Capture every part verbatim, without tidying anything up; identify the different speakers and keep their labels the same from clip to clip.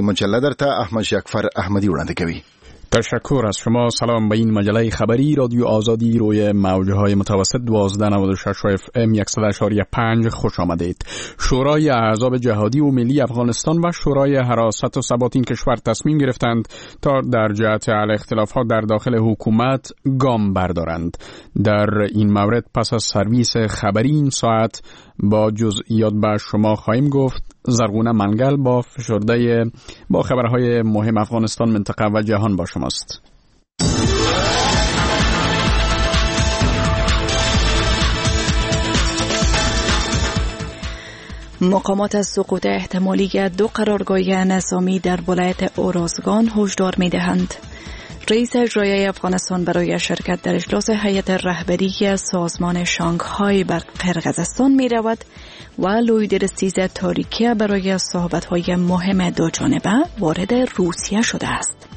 Speaker 1: مجله درته احمد شکفر احمدی وړاندې کوي.
Speaker 2: تشکر از شما. سلام به این مجله خبری رادیو آزادی روی موجهای متوسط دوازده نود و شش اف ام صد و شش و پنج خوش آمدید. شورای احزاب جهادی و ملی افغانستان و شورای حراست و ثبات این کشور تصمیم گرفتند تا در جهت حل اختلافات در داخل حکومت گام بردارند. در این مورد پس از سرویس خبری این ساعت با جزئیات به شما خواهیم گفت. زرغونه منگل با فشرده با خبرهای مهم افغانستان، منطقه و جهان با شماست.
Speaker 3: مقامات از سقوط احتمالی دو قرارگاه نظامی در ولایت اورزگان هشدار می‌دهند. رئیس اجرایی افغانستان برای شرکت در اجلاس هیئت رهبری سازمان شانگهای بر قرقیزستان می رود و لویدرستیز تاریکی برای صحبت‌های مهم دو جانبه وارد روسیه شده است.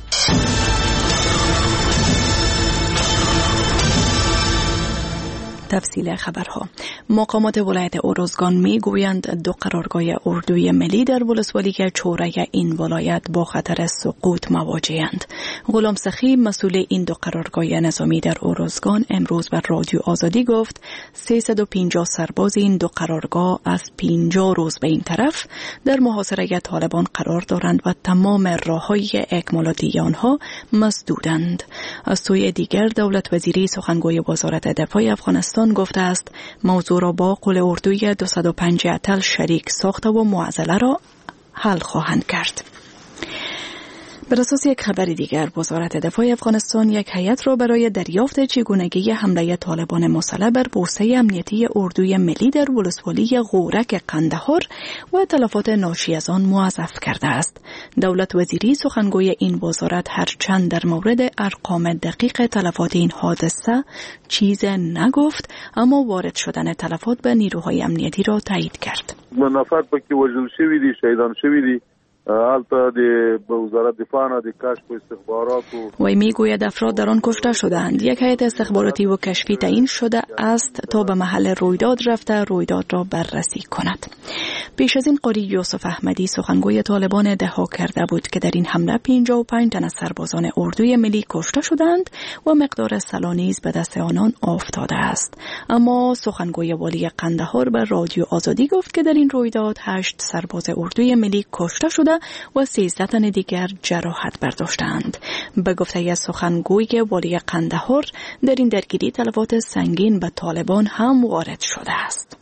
Speaker 3: تفصیل خبرها. مقامات ولایت اورزگان می گویند دو قرارگاه اردوی ملی در ولسوالی چوره این ولایت با خطر سقوط مواجه‌اند. غلام سخی مسئول این دو قرارگاه نظامی در اورزگان امروز بر رادیو آزادی گفت سیصد و پنجاه سرباز این دو قرارگاه از پنجاه روز به این طرف در محاصره طالبان قرار دارند و تمام راه‌های اکمالاتی آنها مسدودند. از سوی دیگر دولت وزیری سخنگوی وزارت دفاع افغانستان گفته است موضوع را با قول اردوی دویست و پنج اتل شریک ساخته و معضله را حل خواهند کرد. بر اساس یک خبر دیگر، وزارت دفاع افغانستان یک هیئت را برای دریافت چگونگی حمله طالبان مسلح بر پوسته امنیتی اردوی ملی در ولسوالی غورک قندهار و تلفات ناشی از آن موظف کرده است. دولت وزیری سخنگوی این وزارت هرچند در مورد ارقام دقیق تلفات این حادثه چیز نگفت، اما وارد شدن تلفات به نیروهای امنیتی را تایید کرد.
Speaker 4: منافات پکې وژل شوي دي، شهیدان شوي دي. حالتا دی وزارت دفاع نه د کشف و استخبارات و
Speaker 3: میگوید افراد در آن کشته شدند. یک هیئت استخباراتی و کشفی تعیین شده است تا به محل رویداد رفته رویداد را بررسی کند. پیش از این قاری یوسف احمدی سخنگوی طالبان ادعا کرده بود که در این حمله پنجاه و پنج تن از سربازان اردوی ملی کشته شدند و مقدار سلاح نیز به دست آنان افتاده است. اما سخنگوی والی قندهار به رادیو آزادی گفت که در این رویداد هشت سرباز اردوی ملی کشته شده و سیزده تن دیگر جراحت برداشتند. به گفته از سخنگوی والی قندهار در این درگیری تلفات سنگین به طالبان هم وارد شده است.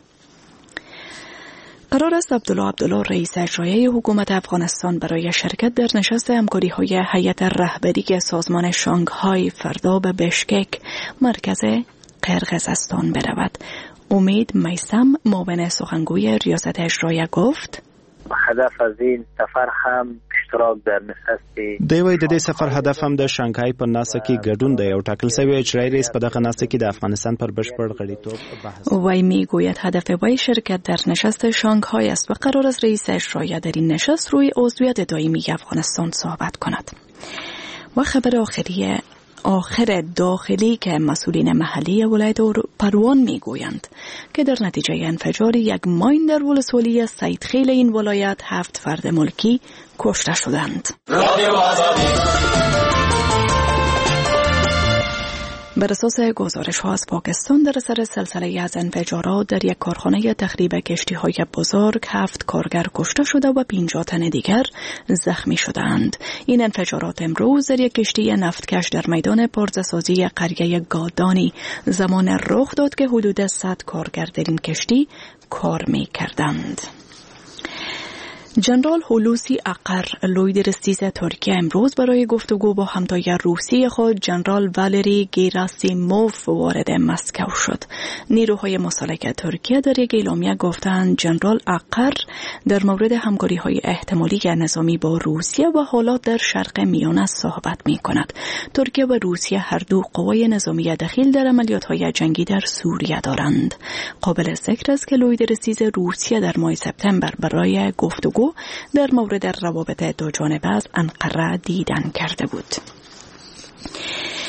Speaker 3: قرار است عبدالله عبدالله رئیس اجرایی حکومت افغانستان برای شرکت در نشست همکاری‌های هیئت رهبری سازمان شانگهای فردا به بشکک مرکز قرقیزستان برود. امید میثم معاون سخنگوی ریاست اجرایی گفت
Speaker 5: هدف از این سفر هم اشتراک در نشست
Speaker 6: دی وای د دې سفر هدف هم د شانګهای په ناسه کې ګډون دی او ټاکل شوی اجرایی رئیس په دغه ناسه کې د افغانستان پر بشپړ غړیتوب بحث.
Speaker 3: وای میگوید هدف وای شرکت در نشست شانگهای است و قرار است رئیس اجرایی در این نشست روی عضویت دائمی افغانستان صحبت کند. و خبر آخری آخر داخلی که مسئولین محلی ولایت پروان میگویند که در نتیجه انفجار یک ماین در ولسوالی سیدخیل این ولایت هفت فرد ملکی کشته شدند. بر اساس گزارش ها از پاکستان در اثر سلسله از انفجارات در یک کارخانه تخریب کشتی های بزرگ هفت کارگر کشته شده و پنجاه تن دیگر زخمی شدند. این انفجارات امروز در یک کشتی نفتکش در میدان پرزه‌سازی قریه گادانی زمان رخ داد که حدود صد کارگر در این کشتی کار می کردند. جنرال هولوسی اقر لویدرستیز ترکیه امروز برای گفتگو با همتای روسی خود جنرال والری گیراسیموف وارد مسکو شد. نیروهای مسلح ترکیه در یک اعلامیه گفتند جنرال اقر در مورد همکاری‌های احتمالی نظامی با روسیه و حالات در شرق میانه صحبت می‌کند. ترکیه و روسیه هر دو قوای نظامی دخیل در عملیات‌های جنگی در سوریه دارند. قابل ذکر است که لویدرستیز روسیه در ماه سپتامبر برای گفتگو در مورد روابط دو جانبه از انقره دیدن کرده بود.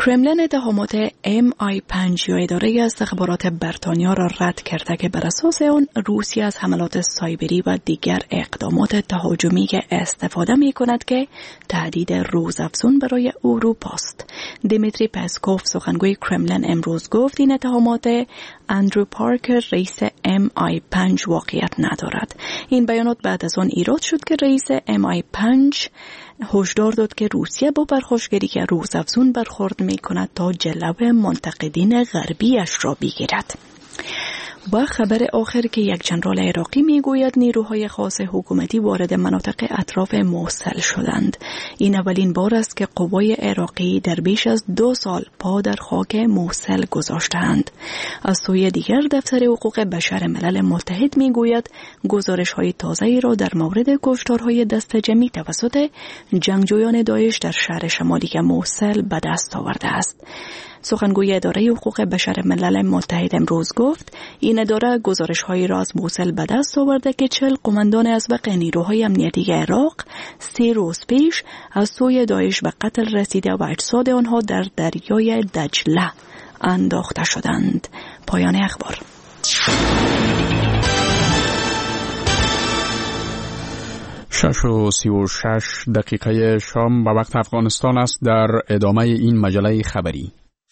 Speaker 3: کرملین اتهامات ام آی پنج یا اداره استخبارات بریتانیا را رد کرده که بر اساس آن روسیه از حملات سایبری و دیگر اقدامات تهاجمی که استفاده می کند که تهدید روزافزون برای اروپا است. دیمیتری پسکوف سخنگوی کرملین امروز گفت این اتهامات اندرو پارکر رئیس ام آی پنج واقعیت ندارد. این بیانات بعد از آن ایراد شد که رئیس ام آی پنج هشدار داد که روسیه با پرخاشگری که روزافزون برخورد می کند تا جلو منتقدین غربیش را بگیرد. و خبر آخر که یک جنرال عراقی می گوید نیروهای خاص حکومتی وارد مناطق اطراف موصل شدند. این اولین بار است که قوای عراقی در بیش از دو سال پا در خاک موصل گذاشتند. از سوی دیگر دفتر حقوق بشر ملل متحد می گوید گزارش های تازه‌ای را در مورد کشتارهای دست جمعی توسط جنگجویان داعش در شهر شمالی موصل به دست آورده است. سخنگوی اداره حقوق بشر ملل متحد امروز گفت این اداره گزارش‌هایی را از موصل به دست آورده که چهل قماندان اسبق نیروهای امنیتی عراق سی روز پیش از سوی داعش به قتل رسیده و اجساد آنها در دریای دجله انداخته شدند. پایان اخبار.
Speaker 2: شش و سی و شش دقیقه شام به وقت افغانستان است. در ادامه این مجله خبری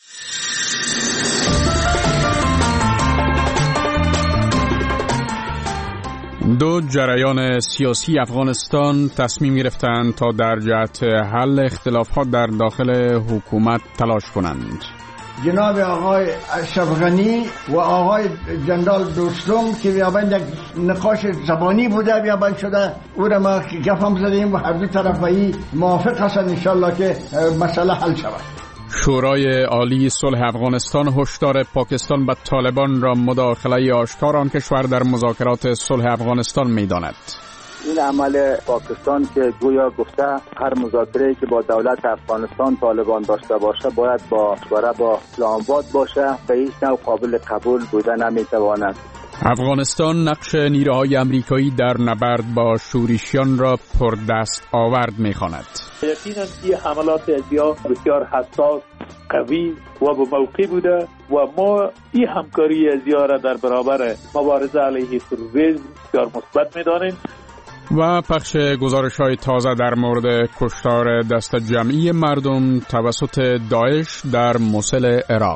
Speaker 2: دو جریان سیاسی افغانستان تصمیم گرفتند تا در جهت حل اختلافات در داخل حکومت تلاش کنند.
Speaker 7: جناب آقای اشرف غنی و آقای جنرال دوستم که بیابند یک نقاش زبانی بوده بیابند شده او را ما گفم زدیم و هر دو طرفی موافق هستند انشالله که مسئله حل شود.
Speaker 2: شورای عالی صلح افغانستان هشدار پاکستان به طالبان را مداخله آشکار آن کشور در مذاکرات صلح افغانستان می‌داند.
Speaker 8: این عمل پاکستان که گویا گفته هر مذاکره‌ای که با دولت افغانستان طالبان داشته باشه باید با مشوره با اسلام آباد باشه به هیچ نوع قابل قبول بوده نمی‌تواند.
Speaker 2: افغانستان نقش نیروهای آمریکایی در نبرد با شورشیان را پردست آورد می‌خواند.
Speaker 9: یقینا این حملات ازیا بسیار حساس، قوی و با موقع بوده و ما این همکاری ازیا را در برابر مبارزه علیه تروریسم بسیار مثبت می‌دانیم.
Speaker 2: و پخش گزارش‌های تازه در مورد کشتار دست جمعی مردم توسط داعش در موصل عراق.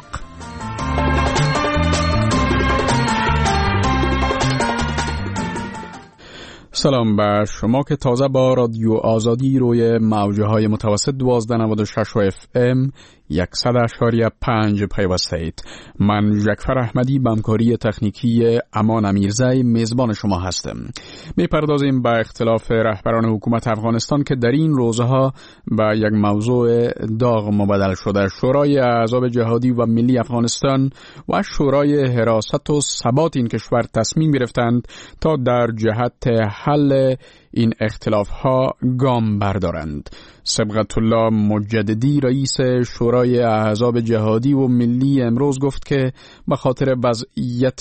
Speaker 2: سلام به شما که تازه با رادیو آزادی روی موجه های متوسط دوازده نود و شش اف ام صد اشاری پنج پیوسته اید. من جعفر احمدی به همکاری تکنیکی امان امیرزی میزبان شما هستم. میپردازیم به اختلاف رهبران حکومت افغانستان که در این روزها به یک موضوع داغ مبدل شده. شورای احزاب جهادی و ملی افغانستان و شورای حراست و ثبات این کشور تصمیم گرفتند تا در جهت حل این اختلاف ها گام بردارند. صبغت الله مجددی رئیس شورای احزاب جهادی و ملی امروز گفت که به خاطر وضعیت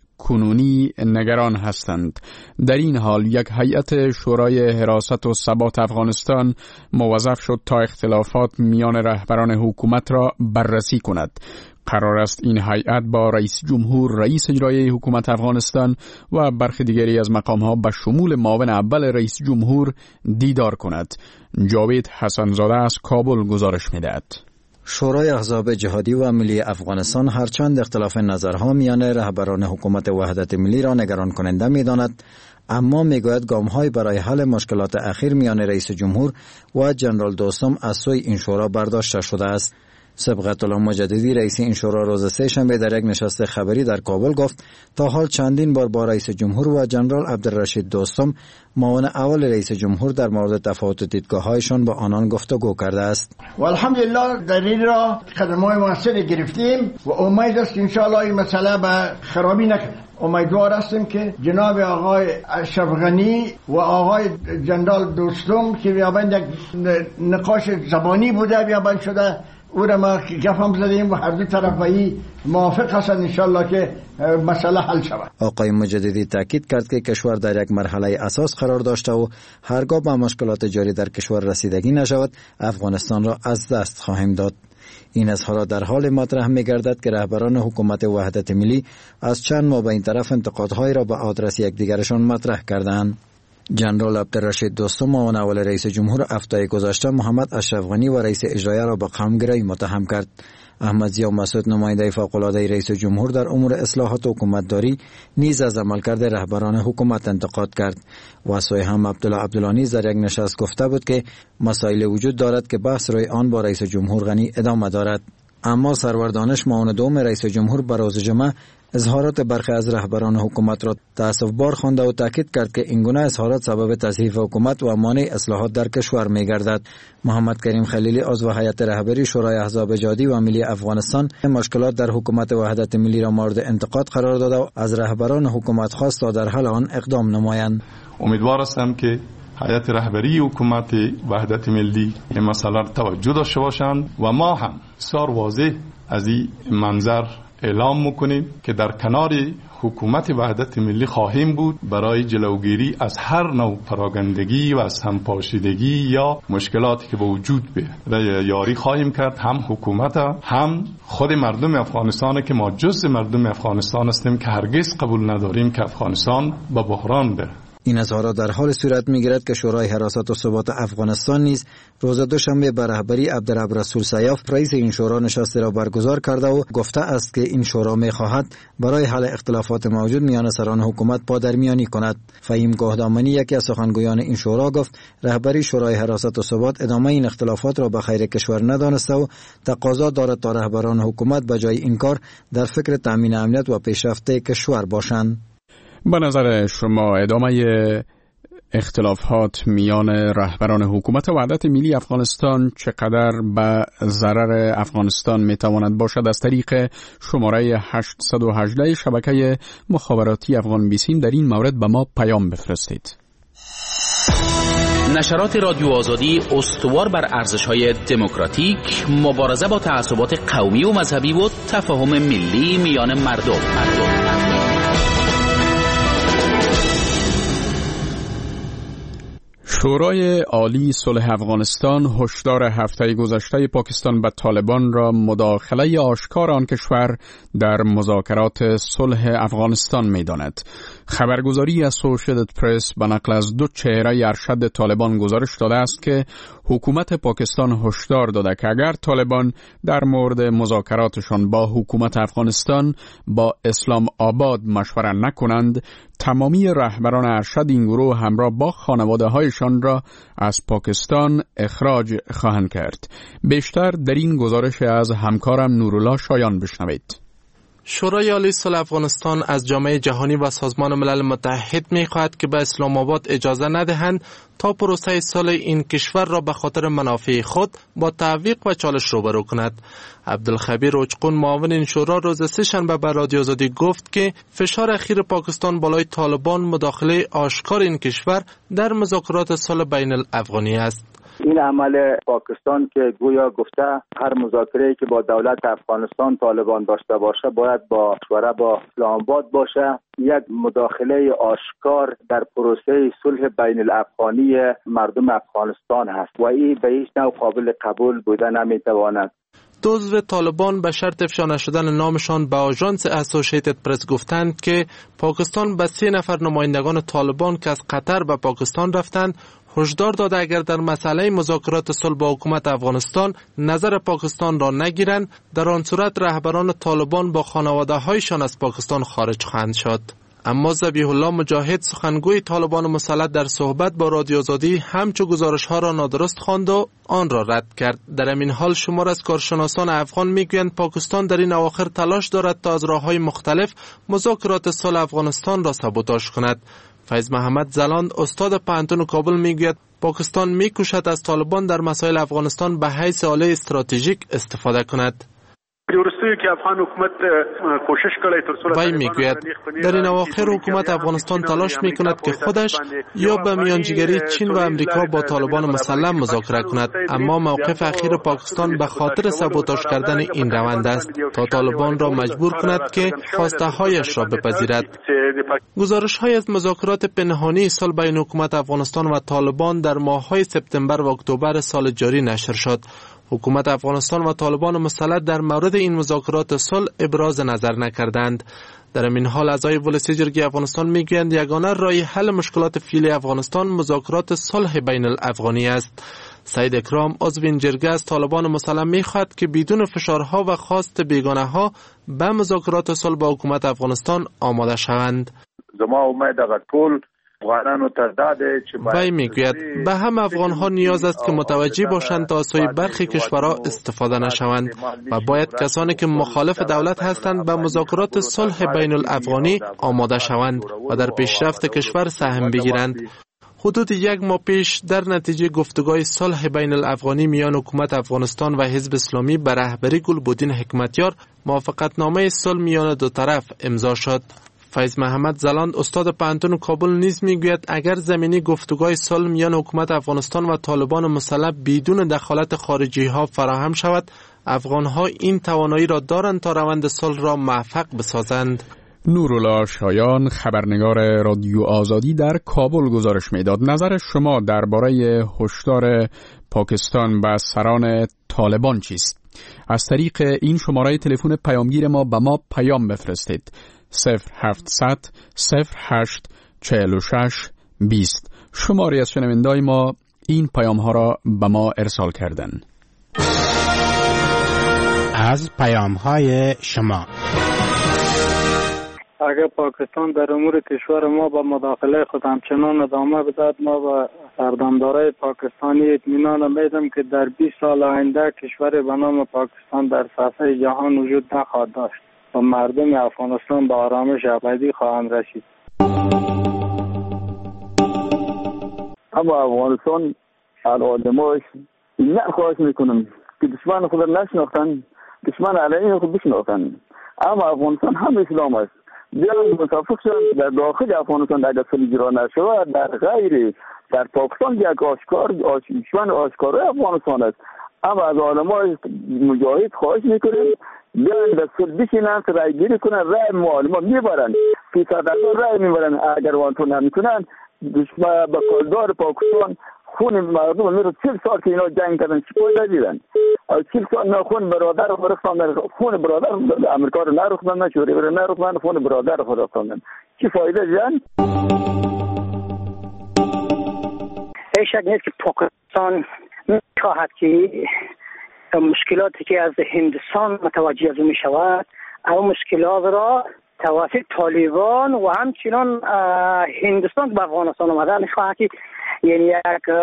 Speaker 2: کنونی نگران هستند. در این حال یک هیئت شورای حراست و ثبات افغانستان موظف شد تا اختلافات میان رهبران حکومت را بررسی کند. قرار است این هیئت با رئیس جمهور، رئیس اجرایی حکومت افغانستان و برخی دیگری از مقام‌ها به شمول معاون اول رئیس جمهور دیدار کند. جاوید حسنزاده از کابل گزارش می‌دهد.
Speaker 10: شورای احزاب جهادی و ملی افغانستان هرچند اختلاف نظرها میان رهبران حکومت وحدت ملی را نگران کننده می‌داند، اما میگوید گام‌های برای حل مشکلات اخیر میان رئیس جمهور و جنرال دوستم از سوی این شورا برداشته شده است. صبغت الله مجددی رئیس این شورا روز سه شنبه در یک نشست خبری در کابل گفت تا حال چندین بار با رئیس جمهور و جنرال عبدالرشید دوستم معاون اول رئیس جمهور در مورد تفاوت دیدگاه‌هایشان با آنان گفتگو کرده است.
Speaker 7: و الحمدلله در این راه قدم‌های موثر گرفتیم و امید است ان شاء الله این مسئله به خرابی نکنه. امیدوار هستیم که جناب آقای اشرف غنی و آقای جنرال دوستم که بیابند یک نقاش زبانی بوده بیابند شده او را ما گفم زدیم و هر دو طرفی موافق هستند انشالله که مسئله حل شود.
Speaker 10: آقای مجددی تاکید کرد که کشور در یک مرحله اساس قرار داشته و هرگاه به مشکلات جاری در کشور رسیدگی نشود افغانستان را از دست خواهیم داد. این اظهارات در حال مطرح می‌گردد که رهبران حکومت وحدت ملی از چند ماه به این طرف انتقادهای را به آدرس یکدیگرشان مطرح کردند. جنرال عبدالرشید دوستم معاون اول رئیس جمهور هفته گذشته محمد اشرف غنی و رئیس اجرایی را به قوم‌گرایی متهم کرد. احمد ضیا مسعود نماینده فوق‌العاده رئیس جمهور در امور اصلاحات حکومتداری نیز از عملکرد رهبران حکومت انتقاد کرد. و سوی هم عبدالله عبدالله نیز در یک نشست گفته بود که مسائل وجود دارد که بحث روی آن با رئیس جمهور غنی ادامه دارد. اما سرور دانش معاون دوم رئیس جمهور بر روز جمعه اظهارات برخی از رهبران حکومت را تأسف‌بار خوانده و تاکید کرد که این گونه اظهارات سبب تضعیف حکومت و مانع اصلاحات در کشور می‌گردد. محمد کریم خلیلی عضو هیئت رهبری شورای احزاب جهادی و ملی افغانستان مشکلات در حکومت وحدت ملی را مورد انتقاد قرار داده و از رهبران حکومت خواست تا در حل آن اقدام نمایند.
Speaker 11: امیدوار هستم که هیئت رهبری حکومت وحدت ملی این مسئله را توجه داشته باشند و ما هم بسیار واضح از این منظر اعلام میکنیم که در کنار حکومت وحدت ملی خواهیم بود برای جلوگیری از هر نوع پراگندگی و از همپاشیدگی یا مشکلاتی که به وجود بیاید. یاری خواهیم کرد هم حکومت هم خود مردم افغانستان که ما جزء مردم افغانستان هستیم که هرگز قبول نداریم که افغانستان به بحران بره.
Speaker 10: این اظهارات در حال صورت می‌گیرد که شورای حراست و ثبات افغانستان نیز روز دوشنبه به رهبری عبدالرب رسول سیاف رئیس این شورا نشستی را برگزار کرده و گفته است که این شورا می‌خواهد برای حل اختلافات موجود میان سران حکومت پادرمیانی کند. فهیم گاهدامنی یکی از سخنگویان این شورا گفت رهبری شورای حراست و ثبات ادامه این اختلافات را به خیر کشور ندانسته و تقاضا دارد تا رهبران حکومت به جای این کار در فکر تامین امنیت و پیشرفت کشور باشند.
Speaker 2: به نظر شما ادامه اختلافات میان رهبران حکومت وحدت ملی افغانستان چقدر به ضرر افغانستان میتواند باشد؟ از طریق شماره هشتصد و هجده شبکه مخابراتی افغان بیسیم در این مورد به ما پیام بفرستید.
Speaker 12: نشرات رادیو آزادی استوار بر ارزش‌های دموکراتیک، مبارزه با تعصبات قومی و مذهبی و تفاهم ملی میان مردم. مردم.
Speaker 2: شورای عالی صلح افغانستان هشدار هفته گذشته پاکستان به طالبان را مداخله آشکار آن کشور در مذاکرات صلح افغانستان می‌داند. خبرگزاری اسوسییتد پرس به نقل از دو چهره ارشد طالبان گزارش داده است که حکومت پاکستان هشدار داده که اگر طالبان در مورد مذاکراتشان با حکومت افغانستان با اسلام آباد مشوره نکنند، تمامی رهبران ارشد این گروه همراه با خانواده‌هایشان را از پاکستان اخراج خواهند کرد. بیشتر در این گزارش از همکارم نورالله شایان بشنوید.
Speaker 13: شورای عالی صلح افغانستان از جامعه جهانی و سازمان ملل متحد می‌خواهد که به اسلام آباد اجازه ندهند تا پروسه صلح این کشور را به خاطر منافع خود با تعویق و چالش روبرو کند. عبدالخبیر اوچقون معاون این شورا روز سه شنبه به رادیو آزادی گفت که فشار اخیر پاکستان بالای طالبان مداخله آشکار این کشور در مذاکرات صلح بین الافغانی است.
Speaker 8: این عمل پاکستان که گویا گفته هر مذاکره‌ای که با دولت افغانستان طالبان داشته باشه باید با مشوره با اسلام آباد باشه، یک مداخله آشکار در پروسه صلح بین الافغانی مردم افغانستان هست و این به هیچ نوع قابل قبول بوده نمیتواند.
Speaker 13: دو عضو طالبان به شرط افشا نشدن نامشان به آژانس اسوسییتد پرس گفتند که پاکستان به سه نفر نمایندگان طالبان که از قطر به پاکستان رفتند هشدار داده اگر در مسئله مذاکرات صلح با حکومت افغانستان نظر پاکستان را نگیرند، در آن صورت رهبران طالبان با خانواده‌هایشان از پاکستان خارج خواهند شد. اما ذبیح الله مجاهد سخنگوی طالبان مسلط در صحبت با رادیو آزادی همچو گزارش‌ها را نادرست خواند و آن را رد کرد. در همین حال شمار از کارشناسان افغان میگویند پاکستان در این اواخر تلاش دارد تا از راه‌های مختلف مذاکرات صلح افغانستان را سابوتاژ کند. فیض محمد زلاند استاد پوهنتون کابل میگوید پاکستان میکوشد از طالبان در مسائل افغانستان به حیث آله استراتژیک استفاده کند. وی میگوید در این اواخر حکومت افغانستان تلاش میکند که خودش یا به میانجیگری چین و امریکا با طالبان مسلح مذاکره کند، اما موقف اخیر پاکستان به خاطر سابوتاژ کردن این روند است تا طالبان را مجبور کند که خواسته هایش را بپذیرد. گزارش های از مذاکرات پنهانی صلح بین حکومت افغانستان و طالبان در ماه‌های سپتامبر و اکتبر سال جاری نشر شد. حکومت افغانستان و طالبان مسلح در مورد این مذاکرات صلح ابراز نظر نکردند. در این حال اعضای ولسی جرگه افغانستان میگویند یگانه راه حل مشکلات فعلی افغانستان مذاکرات صلح بین الافغانی است. سعید اکرام عضو این جرگه از طالبان مسلح میخواهد که بدون فشارها و خواست بیگانه ها به مذاکرات صلح با حکومت افغانستان آماده شوند.
Speaker 4: زما امید اگر طول
Speaker 13: وی میگوید به هم افغان ها نیاز است که متوجه باشند تا از سوی برخی کشورها استفاده نشوند و باید کسانی که مخالف دولت هستند به مذاکرات صلح بین الافغانی آماده شوند و در پیشرفت کشور سهم بگیرند. حدود یک ماه پیش در نتیجه گفتگوی صلح بین الافغانی میان حکومت افغانستان و حزب اسلامی به رهبری گلبدین حکمتیار موافقتنامه صلح میان دو طرف امضا شد. فیض محمد زلاند استاد پانتون کابل نیز میگوید اگر زمینی گفتگوی صلح میان حکومت افغانستان و طالبان مسلح بدون دخالت خارجی ها فراهم شود، افغان ها این توانایی را دارند تا روند صلح را موفق بسازند.
Speaker 2: نورالله شایان خبرنگار رادیو آزادی در کابل گزارش میداد. نظر شما درباره هشدار پاکستان به سران طالبان چیست؟ از طریق این شماره تلفن پیامگیر ما به ما پیام بفرستید. صفر هفتصد صفر هشت چهل و شش بیست. شماری از شنوندای ما این پیام ها را به ما ارسال کردن.
Speaker 14: از پیام های شما:
Speaker 15: اگر پاکستان در امور کشور ما با مداخله خود همچنان ادامه بدهد، ما با سردمدارای پاکستانی اطمینان میدم که در بیست سال آینده کشور به نام پاکستان در سطح جهان وجود نخواهد داشت و مردم افغانستان به آرامش ابدی خواهند رسید.
Speaker 8: اما افغانستان الادماش نه خواهش میکنم که دشمن خود را نشناختن، دشمن علیه خود بشناختن. اما افغانستان هم اسلام است. بیاید متفق شوند در داخل افغانستان اگر صلح اجرا نشود، در غیر در پاکستان یک آشکار دشمن آشکار افغانستان است. اما از علمای مجاهد خواهش میکنیم بیاین در صلح بشینن، رای گیری کنن، رای معلومات میبرن، فیصد رای میبرن. اگر وانتون نمیکنن دشمن به کلدار پاکستان خون مردم میره. چهل سال که اینا جنگ کردن چی پایده دیدن؟ چهل سال نه خون برادر رو رفتن، خون برادر امریکا رو نرفتن، نه شوری رو نرفتن، خون برادر رو رفتن. چی فایده دیدن؟
Speaker 16: هیچ شک نیست که پاکستان میخواهد که مشکلاتی که از هندوستان متوجه از می شود، اما مشکلات را توسط طالبان و همچنان هندوستان به افغانستان آمده میخواهد که یعنی یک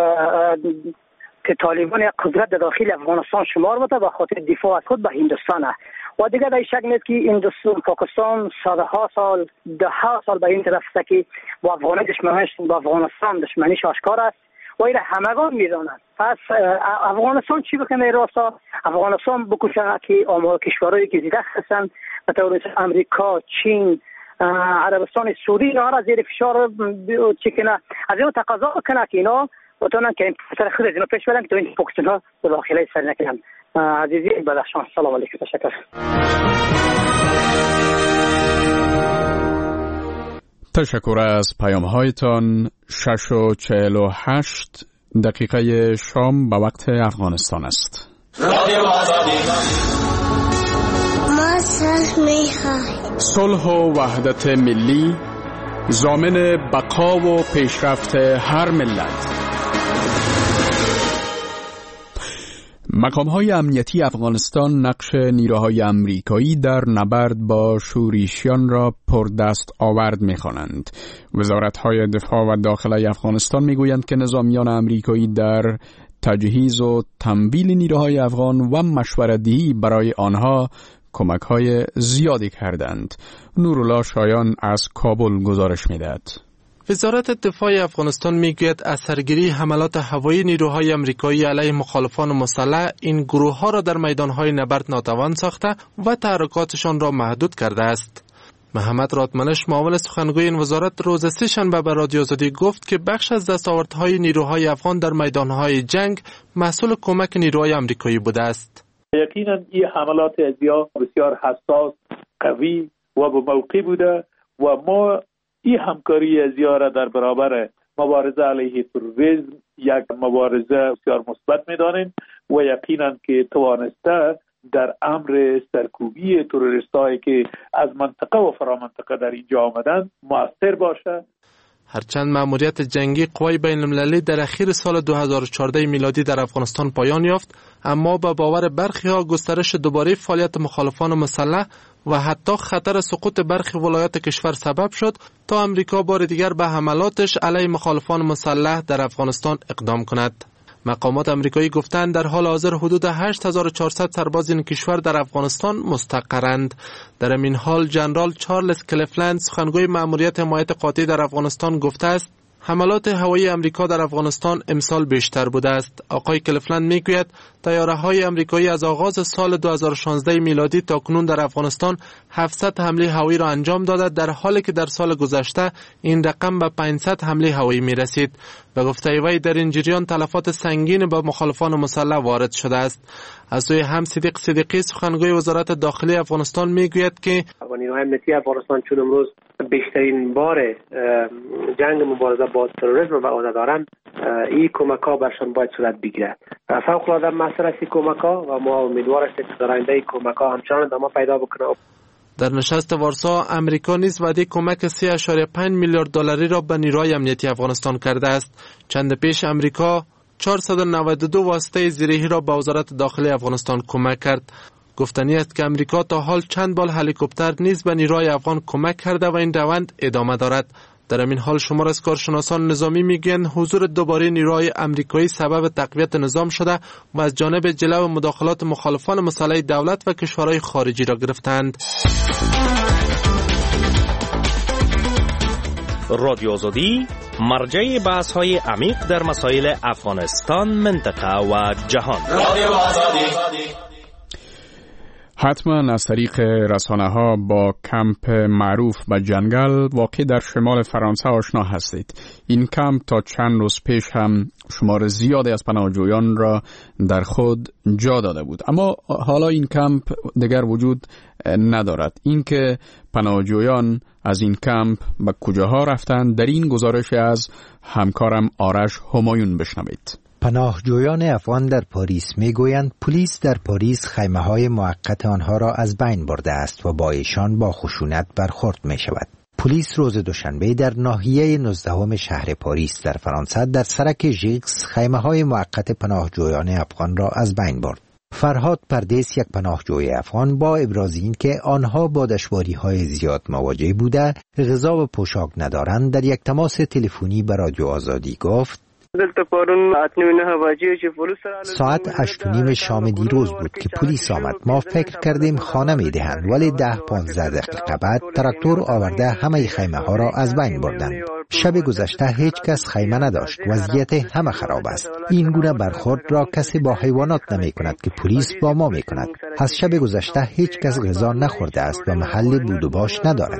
Speaker 16: که طالبان یک قدرت داخل افغانستان شمار بوده و خاطر دفاع از خود به هندوستان است. و دیگر در شک نیست که هندوستان پاکستان صدها سال ده ها سال به این طرف است که با افغان دشمنیش با افغانستان دشمنیش آشکار است و این همگان میدانند. پس افغانستان چی بکنه؟ راستا افغانستان بکشه که آمار کشورهایی که زیده هستند به طور امریکا، چین، عربستان سعودی اینا را زیر فشار چی کنه، از این تقاضا کنه که اینا بتونن که این پسر خود از اینا پیش برن که تو این پاکستان ها به داخله سر نکنن. عزیزی بدخشان، سلام علیکم، تشکر.
Speaker 2: تشکر از پیام هایتان. شش و چهل و هشت دقیقه شام به وقت افغانستان است.
Speaker 17: ما صلح میخواهیم.
Speaker 2: صلح و وحدت ملی ضامن بقا و پیشرفت هر ملت. مقام‌های امنیتی افغانستان نقش نیروهای امریکایی در نبرد با شوریشیان را پردست آورد می‌خوانند. وزارت‌های دفاع و داخلی افغانستان می‌گویند که نظامیان امریکایی در تجهیز و تمویل نیروهای افغان و مشورت‌دهی برای آنها کمک‌های زیادی کردند. نورالله شایان از کابل گزارش می‌دهد.
Speaker 13: وزارت دفاع افغانستان میگوید اثرگیری حملات هوایی نیروهای امریکایی علیه مخالفان مسلح این گروه‌ها را در میدان‌های نبرد ناتوان ساخته و تحرکاتشان را محدود کرده است. محمد رادمنش معاون سخنگوی این وزارت روز سه‌شنبه به رادیو آزادی گفت که بخش از دستاوردهای نیروهای افغان در میدان‌های جنگ محصول کمک نیروهای امریکایی بوده است.
Speaker 9: یقینا این حملات ازیا بسیار حساس، قوی و با موقع بوده و ما این همکاری ازیا را در برابر مبارزه علیه تروریسم یک مبارزه بسیار مثبت می‌دانیم و یقینا که توانسته در امر سرکوبی تروریستایی که از منطقه و فرامنطقه در اینجا آمدن مؤثر باشه.
Speaker 13: هرچند مأموریت جنگی قوای بین المللی در اخیر سال دو هزار و چهارده میلادی در افغانستان پایان یافت، اما به باور برخی ها گسترش دوباره فعالیت مخالفان مسلح و حتی خطر سقوط برخی ولایات کشور سبب شد تا امریکا بار دیگر به حملاتش علیه مخالفان مسلح در افغانستان اقدام کند. مقامات امریکایی گفتند در حال حاضر حدود هشت هزار و چهارصد سرباز این کشور در افغانستان مستقرند. در این حال جنرال چارلز کلیفلند سخنگوی مأموریت حمایت قاطع در افغانستان گفته است حملات هوایی امریکا در افغانستان امسال بیشتر بوده است. آقای کلیفلند میگوید طیاره‌های امریکایی از آغاز سال دو هزار و شانزده میلادی تا کنون در افغانستان هفتصد حمله هوایی را انجام داده، در حالی که در سال گذشته این رقم به پانصد حمله هوایی می رسید. به گفته وی در این جریان تلفات سنگین به مخالفان مسلح وارد شده است. از سوی هم صدیق صدیقی سخنگوی وزارت داخلی افغانستان میگوید که
Speaker 18: نیروهای امنیتی افغانستان چون امروز بیشترین بار جنگ مبارزه با تروریسم به عهده دارند، این کمک ها برشان باید صورت بگیرد. فوق العاده موثر است این کمک ها و ما امیدوار هستیم که در آینده این کمک ها همچنان ادامه پیدا بکنه.
Speaker 13: در نشست وارسا امریکا نیز وعده کمک سه اشاریه پنج میلیارد دلاری را به نیروهای امنیتی افغانستان کرده است. چند پیش امریکا چهارصد و نود و دو واسطه زیرهی را به وزارت داخلی افغانستان کمک کرد. گفتنی است که امریکا تا حال چند بال هلیکوپتر نیز به نیروهای افغان کمک کرده و این روند ادامه دارد. در همین حال شمار از کارشناسان نظامی میگویند حضور دوباره نیروهای امریکایی سبب تقویت نظام شده و از جانب جلو مداخلات مخالفان مسلح دولت و کشورهای خارجی را گرفتند.
Speaker 19: رادیو آزادی مرجع بحث‌های عمیق در مسائل افغانستان، منطقه و جهان. رادیو آزادی.
Speaker 2: حتما از طریق رسانه ها با کمپ معروف به جنگل واقع در شمال فرانسه آشنا هستید. این کمپ تا چند روز پیش هم شمار زیادی از پناهجویان را در خود جا داده بود، اما حالا این کمپ دیگر وجود ندارد. اینکه پناهجویان از این کمپ به کجاها رفتند، در این گزارش از همکارم آرش همایون بشنوید.
Speaker 20: پناهجویان افغان در پاریس میگویند پلیس در پاریس خیمه‌های موقت آنها را از بین برده است و با ایشان با خشونت برخورد می شود. پلیس روز دوشنبه در ناحیه نوزدهم شهر پاریس در فرانسه در سرک ژیکس خیمه‌های موقت پناهجویان افغان را از بین برد. فرهاد پردیس، یک پناهجوی افغان، با ابراز این که آنها با دشواری‌های زیاد مواجه بوده، غذا و پوشاک ندارند، در یک تماس تلفنی به رادیو آزادی گفت: ساعت هشت و نیم شام دیروز بود که پلیس آمد. ما فکر کردیم خانه می دهند، ولی ده پانزده دقیقه بعد تراکتور آورده همه خیمه ها را از بین بردند. شب گذشته هیچ کس خیمه نداشت. وضعیت همه خراب است. این گونه برخورد را کسی با حیوانات نمی کند که پلیس با ما می کند. از شب گذشته هیچ کس غذا نخورده است و محل بود و باش ندارد.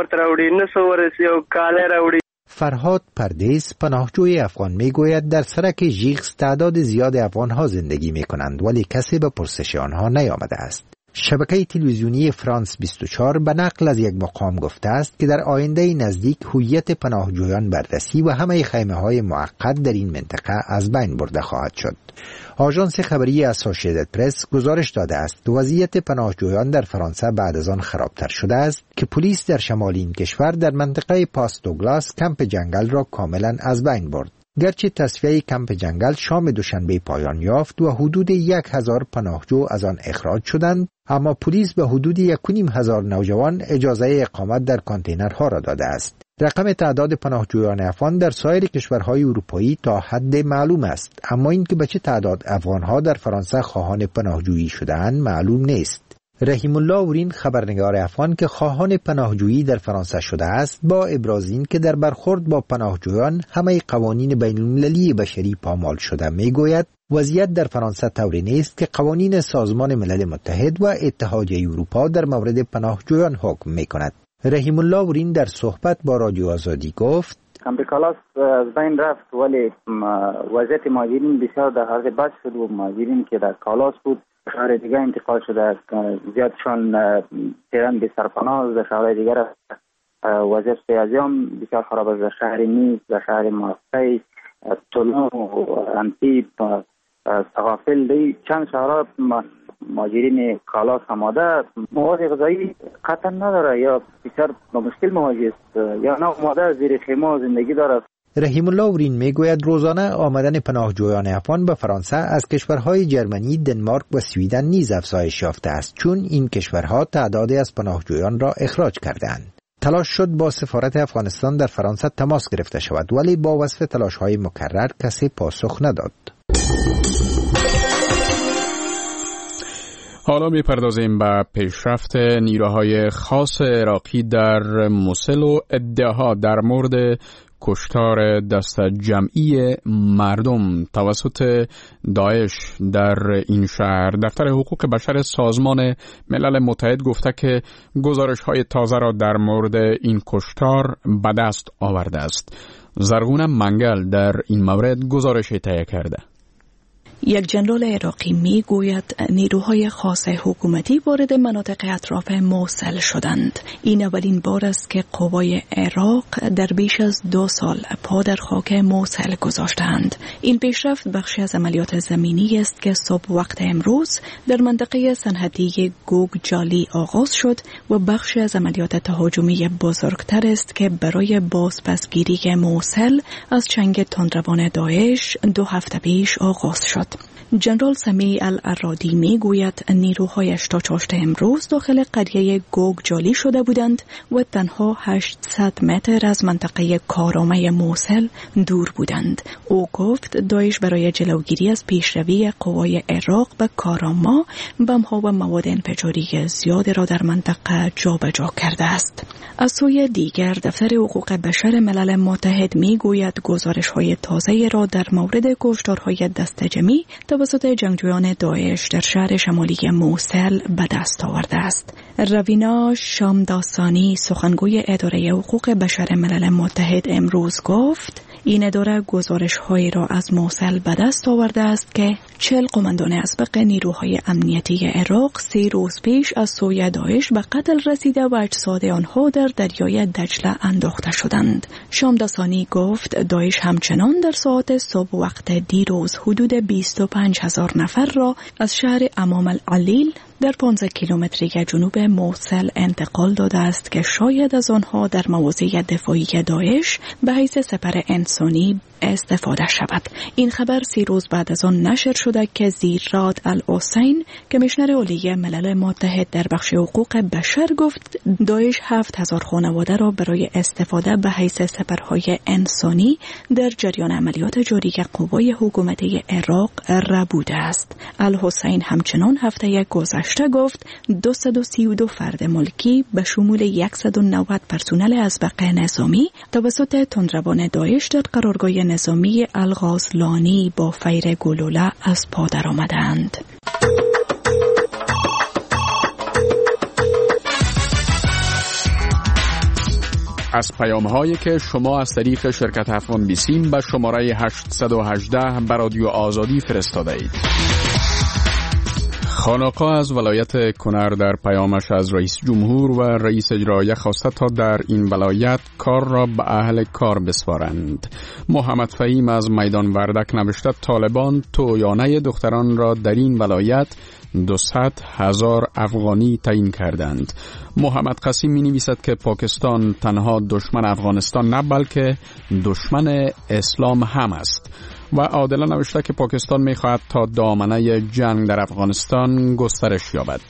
Speaker 20: فرهاد پردیس، پناهجوی افغان، میگوید در سرک ژیکس تعداد زیاد افغان‌ها زندگی می‌کنند ولی کسی به پرسش آنها نیامده است. شبکه تلویزیونی فرانس بیست و چهار به نقل از یک مقام گفته است که در آینده نزدیک هویت پناهجویان بررسی و همه خیمه‌های موقت در این منطقه از بین برده خواهد شد. آژانس خبری اسوسییتد پرس گزارش داده است که وضعیت پناهجویان در فرانسه بعد از آن خرابتر شده است که پلیس در شمال این کشور در منطقه پاس دوگلاس کمپ جنگل را کاملا از بین برد. گرچه تصفیه کمپ جنگل شام دوشنبه پایان یافت و حدود یک هزار پناهجو از آن اخراج شدند، اما پلیس به حدود یک و نیم هزار نوجوان اجازه اقامت در کانتینرها را داده است. رقم تعداد پناهجویان افغان در سایر کشورهای اروپایی تا حد معلوم است، اما اینکه به چه تعداد افغانها در فرانسه خواهان پناهجویی شده‌اند معلوم نیست. رحیم الله اورین، خبرنگار افغان که خواهان پناهجویی در فرانسه شده است، با ابراز این که در برخورد با پناهجویان همه قوانین بین‌المللی بشری پامال شده، میگوید وضعیت در فرانسه طوری نیست که قوانین سازمان ملل متحد و اتحادیه اروپا در مورد پناهجویان حکم میکند. رحیم الله اورین در صحبت با رادیو آزادی گفت:
Speaker 8: کمپیکالاس از بین رفت ولی وضعیت مهاجرین بسیار در حال بد شد و مهاجرین که در کالاس بود شهر دیگر انتقال شده است. زیادشان تهران به سرپناه، در شهر دیگر وضعیت سیازی هم بسیار خراب است. در شهر نیز، در شهر مارسی، طلوع و انتیب سقافل دی چند شهرها مهاجرین کالا آماده مواد غذایی قطعا نداره یا بسیار با مشکل مواجه است یا نه آماده زیر خیمه زندگی داره.
Speaker 20: رحیم الله اورین میگوید روزانه آمدن پناهجویان افغان به فرانسه از کشورهای جرمنی، دنمارک و سویدن نیز افزایش یافته است، چون این کشورها تعدادی از پناهجویان را اخراج کردند. تلاش شد با سفارت افغانستان در فرانسه تماس گرفته شود، ولی با وصف تلاش‌های مکرر کسی پاسخ نداد.
Speaker 2: حالا می‌پردازیم به پیشرفت نیروهای خاص عراقی در موسل و ادعاها در مورد کشتار دست جمعی مردم توسط داعش در این شهر. دفتر حقوق بشر سازمان ملل متحد گفته که گزارش‌های تازه را در مورد این کشتار به دست آورده است. زرغون منگل در این مورد گزارش تهیه کرده.
Speaker 3: یک جنرال عراقی می گوید نیروهای خاص حکومتی وارد مناطق اطراف موصل شدند. این اولین بار است که قوای عراق در بیش از دو سال پا در خاک موصل گذاشتند. این پیشرفت بخشی از عملیات زمینی است که صبح وقت امروز در منطقه صنعتی گوگ جالی آغاز شد و بخشی از عملیات تهاجمی بزرگتر است که برای بازپسگیری موصل از چنگ تندروان داعش دو هفته پیش آغاز شد. جنرال سمیع العرادی می گوید نیروهایش تا چاشت امروز داخل قریه گوگ جالی شده بودند و تنها هشتصد متر از منطقه کارامه موصل دور بودند. او گفت داعش برای جلوگیری از پیشروی قوای عراق به کاراما بم‌ها و مواد انفجاری زیاد را در منطقه جابجا کرده است. از سوی دیگر دفتر حقوق بشر ملل متحد می گوید گزارش‌های تازه را در مورد کشتارهای دست جمعی توسط جنگجویان داعش در شهر شمالی موصل به دست آورده است. روینا شامداسانی سخنگوی اداره حقوق بشر ملل متحد امروز گفت این اداره گزارش‌هایی را از موصل به دست آورده است که چهل قماندان اسبق نیروهای امنیتی عراق سی روز پیش از سوی داعش به قتل رسیده و اجساد آنها در دریای دجله انداخته شدند. شامداسانی گفت داعش همچنان در ساعت صبح وقت دیروز حدود بیست و پنج هزار نفر را از شهر امام العلیل در پانزده کیلومتری جنوب موصل انتقال داده است که شاید از آنها در مواضع دفاعی داعش به حیث سپر انسانی استفاده شود. این خبر سی روز بعد از آن نشر شده که زیراد الحسین کمیشنر عالی ملل متحد در بخش حقوق بشر گفت داعش هفت هزار خانواده را برای استفاده به حیث سپرهای انسانی در جریان عملیات جاری قوای حکومتی عراق ربوده است. الحسین همچنان هفته گذشته گفت دویست و سی و دو فرد ملکی به شمول صد و نود پرسنل اسبق نظامی توسط تندروان داعش در قرارگاه نظامی الغازلانی با فیر گلوله از پا درآمدند.
Speaker 2: از پیام هایی که شما از طریق شرکت افغان بیسیم به شماره هشتصد و هجده به رادیو آزادی فرستاده اید. خانقاه از ولایت کنر در پیامش از رئیس جمهور و رئیس اجرایی خواسته تا در این ولایت کار را به اهل کار بسپارند. محمد فهیم از میدان وردک نوشته طالبان تویانه دختران را در این ولایت دویست هزار افغانی تعیین کردند. محمد قاسم می نویسد که پاکستان تنها دشمن افغانستان نه بلکه دشمن اسلام هم است. و عادل نوشته که پاکستان می خواهد تا دامنه جنگ در افغانستان گسترش یابد.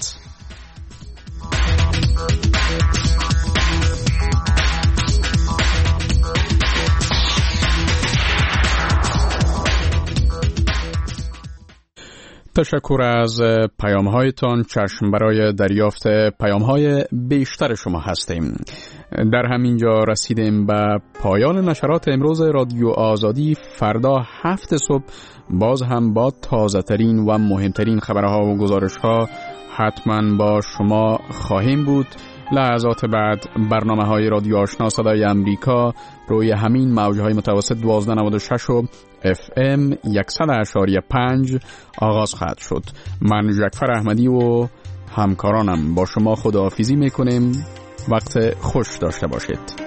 Speaker 2: تشکر از پیام هایتان. چشم برای دریافت پیام های بیشتر شما هستیم. در همین جا رسیدیم به پایان نشرات امروز رادیو آزادی. فردا هفت صبح باز هم با تازه ترین و مهمترین خبرها و گزارش ها حتما با شما خواهیم بود. لحظات بعد برنامه های رادیو آشنا صدای امریکا روی همین موجهای متوسط دوازده نود و شش و اف ام صد اشاری پنج آغاز خواهد شد. من جعفر احمدی و همکارانم با شما خداحافظی میکنیم. وقت خوش داشته باشید.